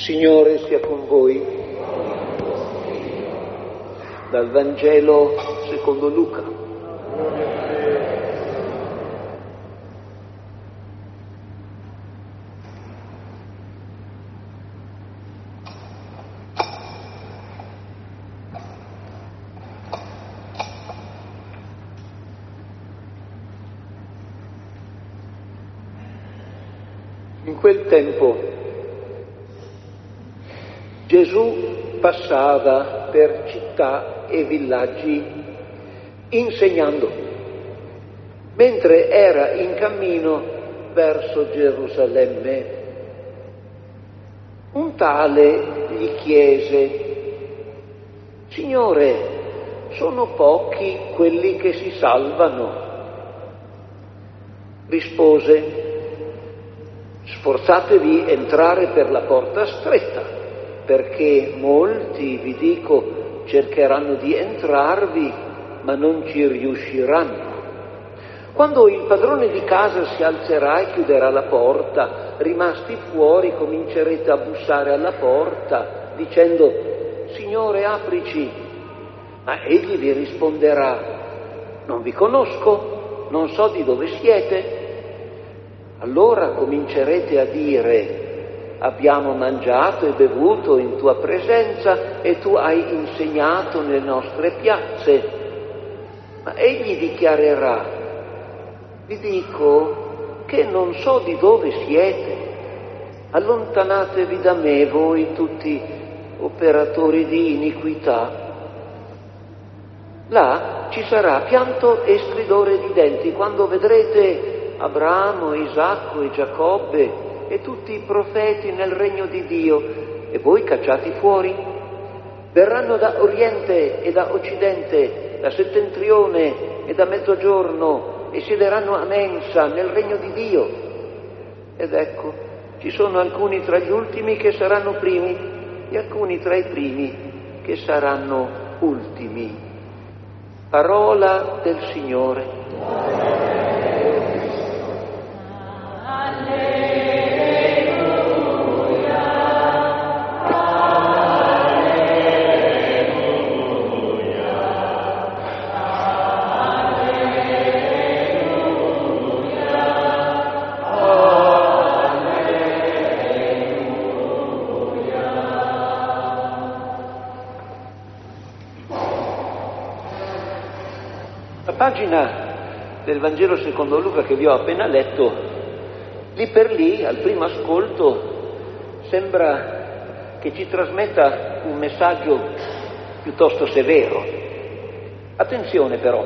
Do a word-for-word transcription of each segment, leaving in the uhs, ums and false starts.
Signore sia con voi. Dal Vangelo secondo Luca. In quel tempo Gesù passava per città e villaggi insegnando, mentre era in cammino verso Gerusalemme. Un tale gli chiese: Signore, sono pochi quelli che si salvano? Rispose: Sforzatevi entrare per la porta stretta, perché molti, vi dico, cercheranno di entrarvi, ma non ci riusciranno. Quando il padrone di casa si alzerà e chiuderà la porta, rimasti fuori comincerete a bussare alla porta, dicendo: Signore, aprici. Ma egli vi risponderà: Non vi conosco, non so di dove siete. Allora comincerete a dire: abbiamo mangiato e bevuto in tua presenza e tu hai insegnato nelle nostre piazze. Ma egli dichiarerà: vi dico che non so di dove siete. Allontanatevi da me, voi tutti operatori di iniquità. Là ci sarà pianto e stridore di denti quando vedrete Abramo, Isacco e Giacobbe e tutti i profeti nel regno di Dio e voi cacciati fuori. Verranno da oriente e da occidente, da settentrione e da mezzogiorno e siederanno a mensa nel regno di Dio. Ed ecco, ci sono alcuni tra gli ultimi che saranno primi e alcuni tra i primi che saranno ultimi. Parola del Signore. La pagina del Vangelo secondo Luca che vi ho appena letto, lì per lì, al primo ascolto, sembra che ci trasmetta un messaggio piuttosto severo. Attenzione però,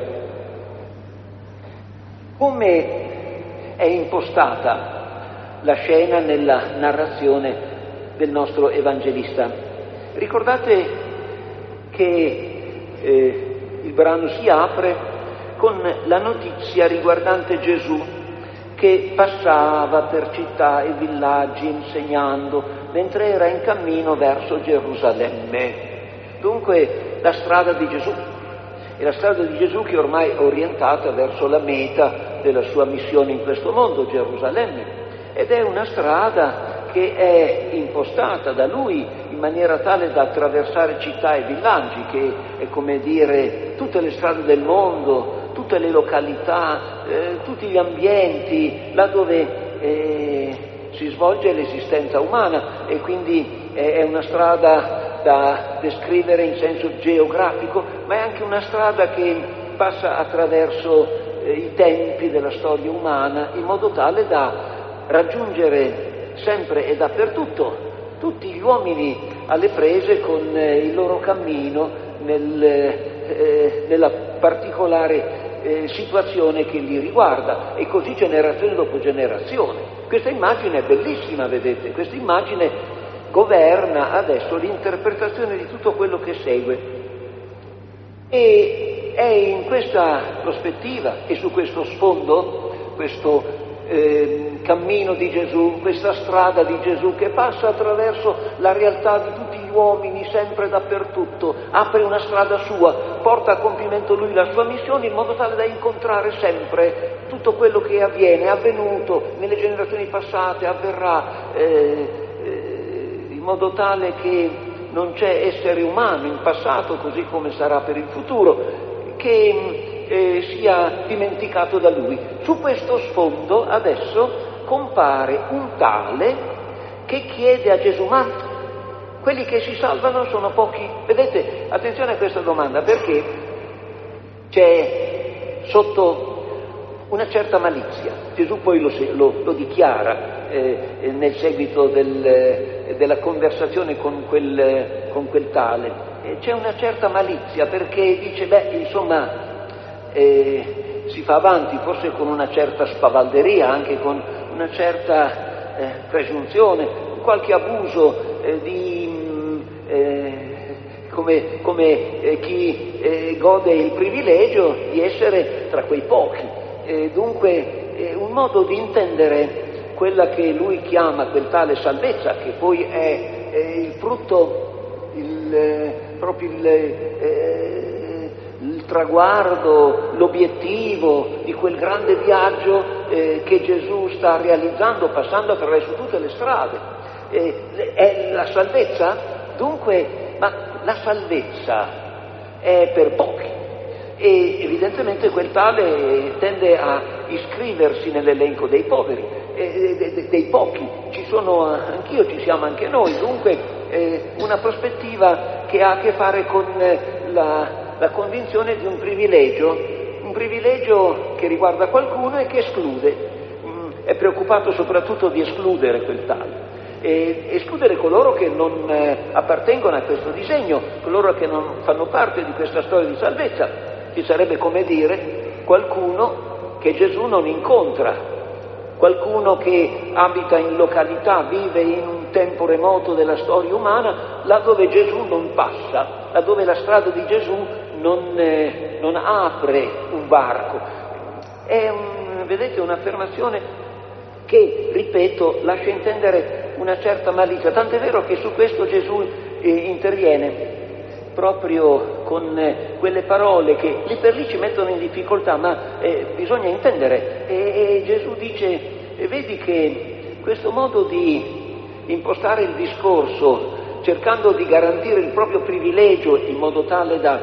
come è impostata la scena nella narrazione del nostro evangelista. Ricordate che eh, il brano si apre con la notizia riguardante Gesù che passava per città e villaggi insegnando mentre era in cammino verso Gerusalemme. Dunque la strada di Gesù, è la strada di Gesù che ormai è orientata verso la meta della sua missione in questo mondo, Gerusalemme, ed è una strada che è impostata da lui in maniera tale da attraversare città e villaggi, che è come dire tutte le strade del mondo, tutte le località, eh, tutti gli ambienti, là dove eh, si svolge l'esistenza umana, e quindi eh, è una strada da descrivere in senso geografico, ma è anche una strada che passa attraverso eh, i tempi della storia umana, in modo tale da raggiungere sempre e dappertutto tutti gli uomini alle prese con eh, il loro cammino nel, eh, nella particolare eh, situazione che li riguarda, e così generazione dopo generazione. Questa immagine è bellissima, vedete, questa immagine governa adesso l'interpretazione di tutto quello che segue, e è in questa prospettiva e su questo sfondo, questo Eh, cammino di Gesù, questa strada di Gesù che passa attraverso la realtà di tutti gli uomini, sempre e dappertutto, apre una strada sua, porta a compimento lui la sua missione in modo tale da incontrare sempre tutto quello che avviene, è avvenuto nelle generazioni passate, avverrà eh, eh, in modo tale che non c'è essere umano in passato, così come sarà per il futuro, che eh, sia dimenticato da lui. Su questo sfondo adesso compare un tale che chiede a Gesù: ma quelli che si salvano sono pochi? Vedete, attenzione a questa domanda, perché c'è sotto una certa malizia. Gesù poi lo, lo, lo dichiara eh, nel seguito del, della conversazione con quel, con quel tale. Eh, c'è una certa malizia perché dice, beh, insomma, eh, si fa avanti forse con una certa spavalderia, anche con una certa eh, presunzione, qualche abuso eh, di... Eh, come, come eh, chi eh, gode il privilegio di essere tra quei pochi. Eh, dunque eh, un modo di intendere quella che lui chiama quel tale salvezza, che poi è, è il frutto, il, eh, proprio il, eh, il traguardo, l'obiettivo di quel grande viaggio eh, che Gesù sta realizzando, passando attraverso tutte le strade. Eh, è la salvezza? Dunque, ma la salvezza è per pochi. E evidentemente quel tale tende a iscriversi nell'elenco dei poveri, eh, dei, dei pochi. Ci sono anch'io, ci siamo anche noi, dunque eh, una prospettiva che ha a che fare con la, la convinzione di un privilegio, un privilegio che riguarda qualcuno e che esclude. Mm, è preoccupato soprattutto di escludere quel tale. E escludere coloro che non eh, appartengono a questo disegno, coloro che non fanno parte di questa storia di salvezza. Ci sarebbe come dire qualcuno che Gesù non incontra, qualcuno che abita in località, vive in un tempo remoto della storia umana, laddove Gesù non passa, laddove la strada di Gesù non, eh, non apre un varco. È un, vedete, un'affermazione che, ripeto, lascia intendere una certa malizia, tant'è vero che su questo Gesù eh, interviene proprio con eh, quelle parole che lì per lì ci mettono in difficoltà, ma eh, bisogna intendere. E, e Gesù dice, e vedi che questo modo di impostare il discorso, cercando di garantire il proprio privilegio in modo tale da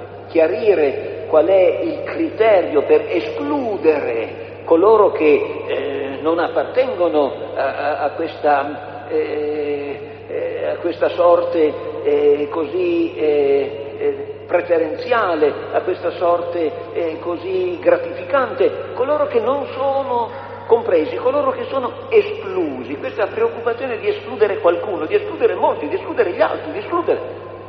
chiarire qual è il criterio per escludere coloro che eh, non appartengono a, a, questa, eh, eh, a questa sorte eh, così eh, eh, preferenziale, a questa sorte eh, così gratificante, coloro che non sono compresi, coloro che sono esclusi. Questa preoccupazione di escludere qualcuno, di escludere molti, di escludere gli altri, di escludere.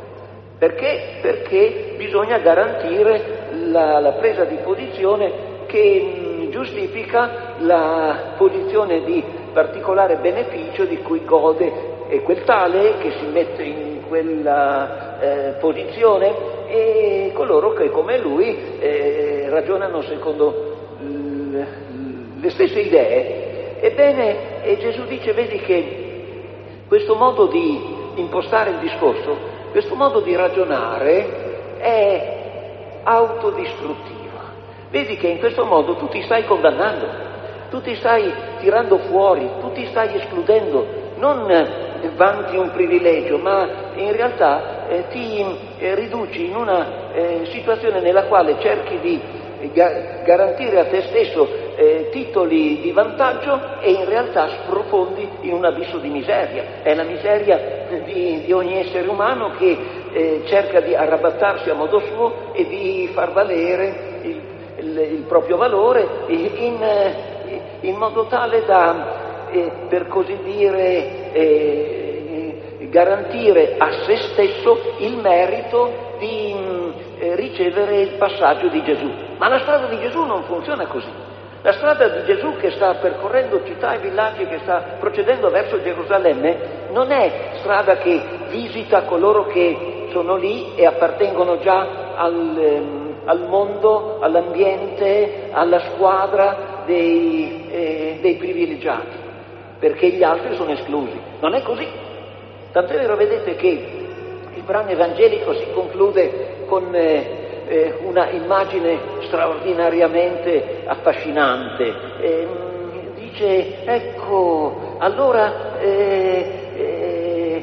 Perché? Perché bisogna garantire la, la presa di posizione che giustifica la posizione di particolare beneficio di cui gode e quel tale che si mette in quella eh, posizione e coloro che come lui eh, ragionano secondo l- le stesse idee. Ebbene, e Gesù dice, vedi che questo modo di impostare il discorso, questo modo di ragionare è autodistruttivo. Vedi che in questo modo tu ti stai condannando, tu ti stai tirando fuori, tu ti stai escludendo, non vanti un privilegio, ma in realtà eh, ti eh, riduci in una eh, situazione nella quale cerchi di ga- garantire a te stesso eh, titoli di vantaggio e in realtà sprofondi in un abisso di miseria. È la miseria di, di ogni essere umano che eh, cerca di arrabattarsi a modo suo e di far valere il Il, il proprio valore in, in modo tale da, eh, per così dire, eh, garantire a se stesso il merito di eh, ricevere il passaggio di Gesù. Ma la strada di Gesù non funziona così. La strada di Gesù che sta percorrendo città e villaggi, che sta procedendo verso Gerusalemme, non è strada che visita coloro che sono lì e appartengono già al... Eh, al mondo, all'ambiente, alla squadra dei, eh, dei privilegiati, perché gli altri sono esclusi. Non è così. Tant'è vero, vedete, che il brano evangelico si conclude con eh, eh, una immagine straordinariamente affascinante. Eh, dice, ecco, allora eh, eh,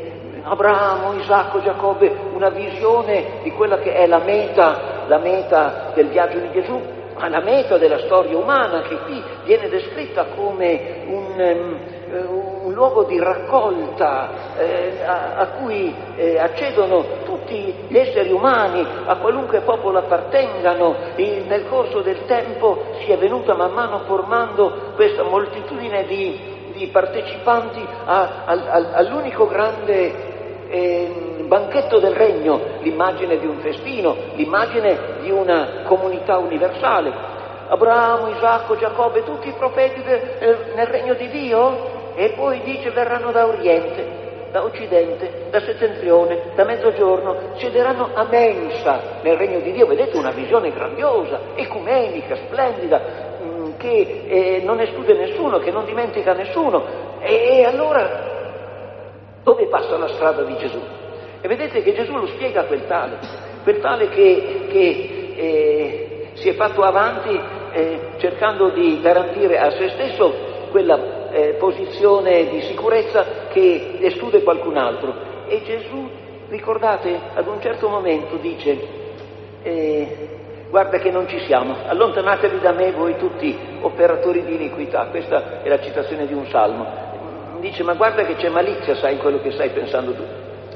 Abramo, Isacco, Giacobbe, una visione di quella che è la meta, la meta del viaggio di Gesù, ma la meta della storia umana, che qui viene descritta come un, um, un luogo di raccolta eh, a, a cui eh, accedono tutti gli esseri umani, a qualunque popolo appartengano. E nel corso del tempo si è venuta man mano formando questa moltitudine di, di partecipanti a, a, all'unico grande Eh, banchetto del regno, l'immagine di un festino, l'immagine di una comunità universale. Abramo, Isacco, Giacobbe, tutti i profeti de, eh, nel regno di Dio, e poi dice verranno da oriente, da occidente, da settentrione, da mezzogiorno, siederanno a mensa nel regno di Dio. Vedete, una visione grandiosa, ecumenica, splendida, mh, che eh, non esclude nessuno, che non dimentica nessuno. E, e allora dove passa la strada di Gesù? E vedete che Gesù lo spiega a quel tale, quel tale che, che eh, si è fatto avanti eh, cercando di garantire a se stesso quella eh, posizione di sicurezza che esclude qualcun altro. E Gesù, ricordate, ad un certo momento dice, eh, guarda che non ci siamo, allontanatevi da me voi tutti operatori di iniquità. Questa è la citazione di un salmo. Dice, ma guarda che c'è malizia, sai, in quello che stai pensando tu.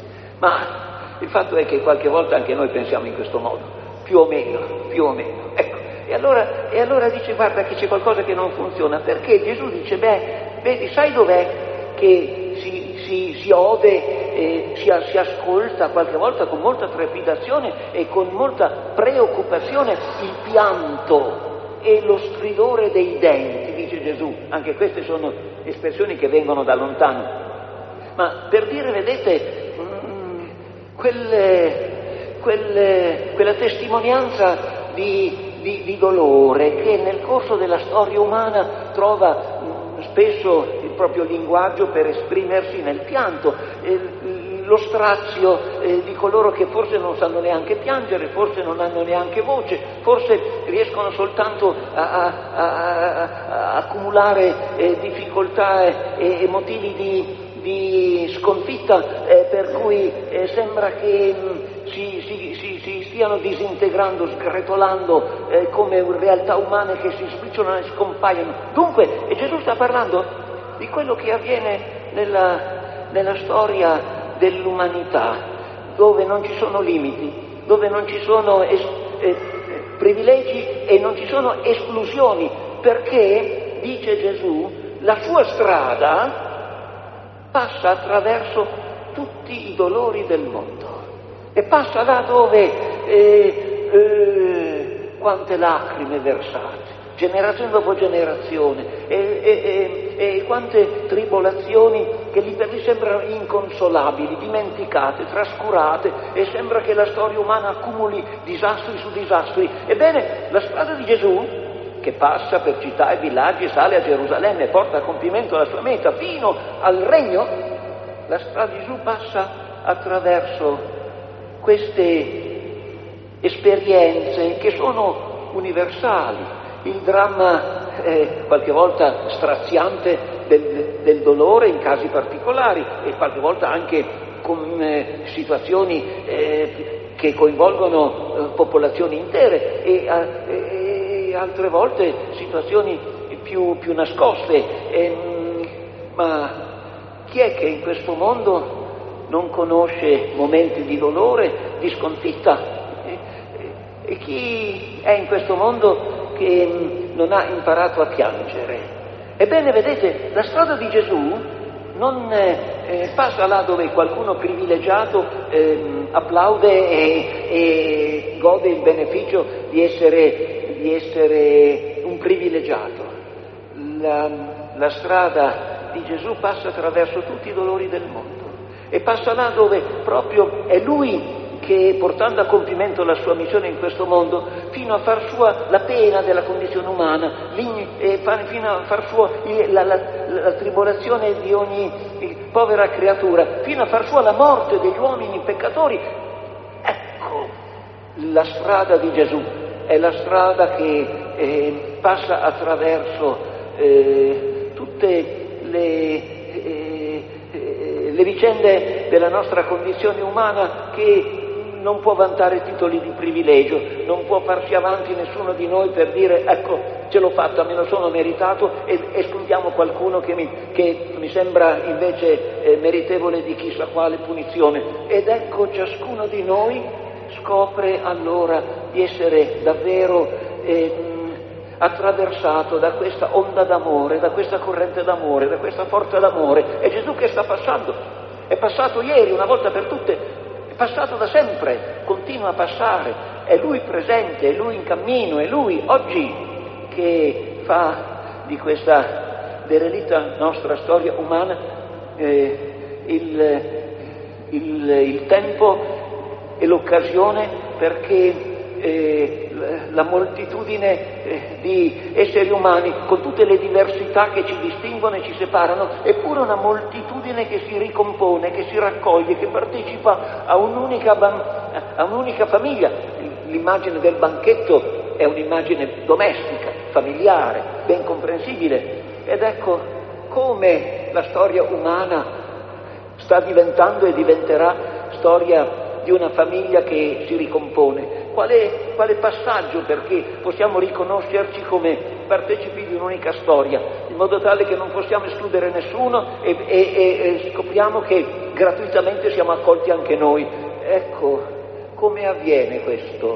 Ma il fatto è che qualche volta anche noi pensiamo in questo modo, più o meno, più o meno. Ecco, e allora, e allora dice, guarda che c'è qualcosa che non funziona, perché Gesù dice, beh, vedi, sai dov'è che si, si, si ode, eh, si, si ascolta qualche volta con molta trepidazione e con molta preoccupazione il pianto e lo stridore dei denti, dice Gesù. Anche queste sono espressioni che vengono da lontano, ma per dire, vedete, mh, quelle, quelle, quella testimonianza di, di, di dolore che nel corso della storia umana trova mh, spesso il proprio linguaggio per esprimersi nel pianto, eh, lo strazio eh, di coloro che forse non sanno neanche piangere, forse non hanno neanche voce, forse riescono soltanto a, a, a, a accumulare eh, difficoltà e, e motivi di, di sconfitta, eh, per cui eh, sembra che mh, si, si, si, si stiano disintegrando, sgretolando eh, come realtà umane che si spicciolano e scompaiono. Dunque, e Gesù sta parlando di quello che avviene nella, nella storia dell'umanità, dove non ci sono limiti, dove non ci sono es- eh, privilegi e non ci sono esclusioni, perché, dice Gesù, la sua strada passa attraverso tutti i dolori del mondo e passa là dove eh, eh, quante lacrime versate, generazione dopo generazione, e, e, e, e quante tribolazioni che lì per lì sembrano inconsolabili, dimenticate, trascurate, e sembra che la storia umana accumuli disastri su disastri. Ebbene, la strada di Gesù, che passa per città e villaggi e sale a Gerusalemme e porta a compimento la sua meta fino al regno, la strada di Gesù passa attraverso queste esperienze che sono universali. Il dramma eh, qualche volta straziante del, del dolore in casi particolari, e qualche volta anche con eh, situazioni eh, che coinvolgono eh, popolazioni intere, e, eh, e altre volte situazioni più, più nascoste. E, ma chi è che in questo mondo non conosce momenti di dolore, di sconfitta? E, e chi è in questo mondo che non ha imparato a piangere? Ebbene, vedete, la strada di Gesù non eh, passa là dove qualcuno privilegiato eh, applaude e, e gode il beneficio di essere, di essere un privilegiato. La, la strada di Gesù passa attraverso tutti i dolori del mondo e passa là dove proprio è Lui che, portando a compimento la sua missione in questo mondo, fino a far sua la pena della condizione umana, fino a far sua la, la, la tribolazione di ogni povera creatura, fino a far sua la morte degli uomini peccatori. Ecco, la strada di Gesù è la strada che eh, passa attraverso eh, tutte le, eh, le vicende della nostra condizione umana che non può vantare titoli di privilegio, non può farsi avanti nessuno di noi per dire ecco ce l'ho fatta, me lo sono meritato e escludiamo qualcuno che mi, che mi sembra invece eh, meritevole di chissà quale punizione. Ed ecco ciascuno di noi scopre allora di essere davvero eh, attraversato da questa onda d'amore, da questa corrente d'amore, da questa forza d'amore. È Gesù che sta passando, è passato ieri una volta per tutte, è passato da sempre, continua a passare, è Lui presente, è Lui in cammino, è Lui oggi che fa di questa derelitta nostra storia umana eh, il, il, il tempo e l'occasione perché eh, la moltitudine eh, di esseri umani, con tutte le diversità che ci distinguono e ci separano, eppure una moltitudine che si ricompone, che si raccoglie, che partecipa a un'unica, a un'unica famiglia. L'immagine del banchetto è un'immagine domestica, familiare, ben comprensibile. Ed ecco come la storia umana sta diventando e diventerà storia di una famiglia che si ricompone. Quale, quale passaggio perché possiamo riconoscerci come partecipi di un'unica storia, in modo tale che non possiamo escludere nessuno e, e, e scopriamo che gratuitamente siamo accolti anche noi. Ecco, come avviene questo?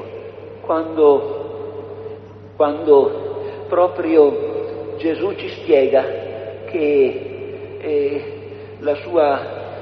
Quando, quando proprio Gesù ci spiega che eh, la sua,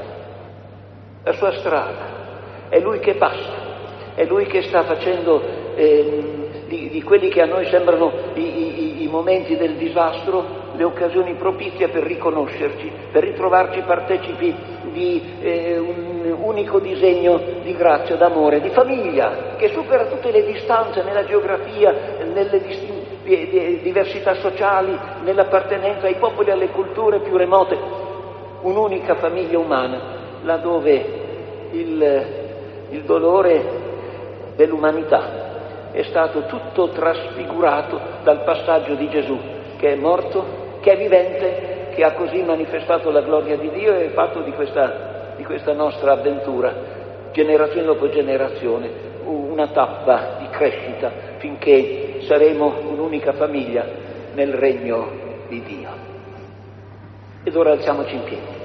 la sua strada è Lui che passa, è Lui che sta facendo eh, di, di quelli che a noi sembrano i, i, i momenti del disastro le occasioni propizie per riconoscerci, per ritrovarci partecipi di eh, un unico disegno di grazia, d'amore, di famiglia, che supera tutte le distanze nella geografia, nelle distin- diversità sociali, nell'appartenenza ai popoli e alle culture più remote. Un'unica famiglia umana, laddove il, il dolore dell'umanità è stato tutto trasfigurato dal passaggio di Gesù, che è morto, che è vivente, che ha così manifestato la gloria di Dio e fatto di questa, di questa nostra avventura, generazione dopo generazione, una tappa di crescita finché saremo un'unica famiglia nel regno di Dio. Ed ora alziamoci in piedi.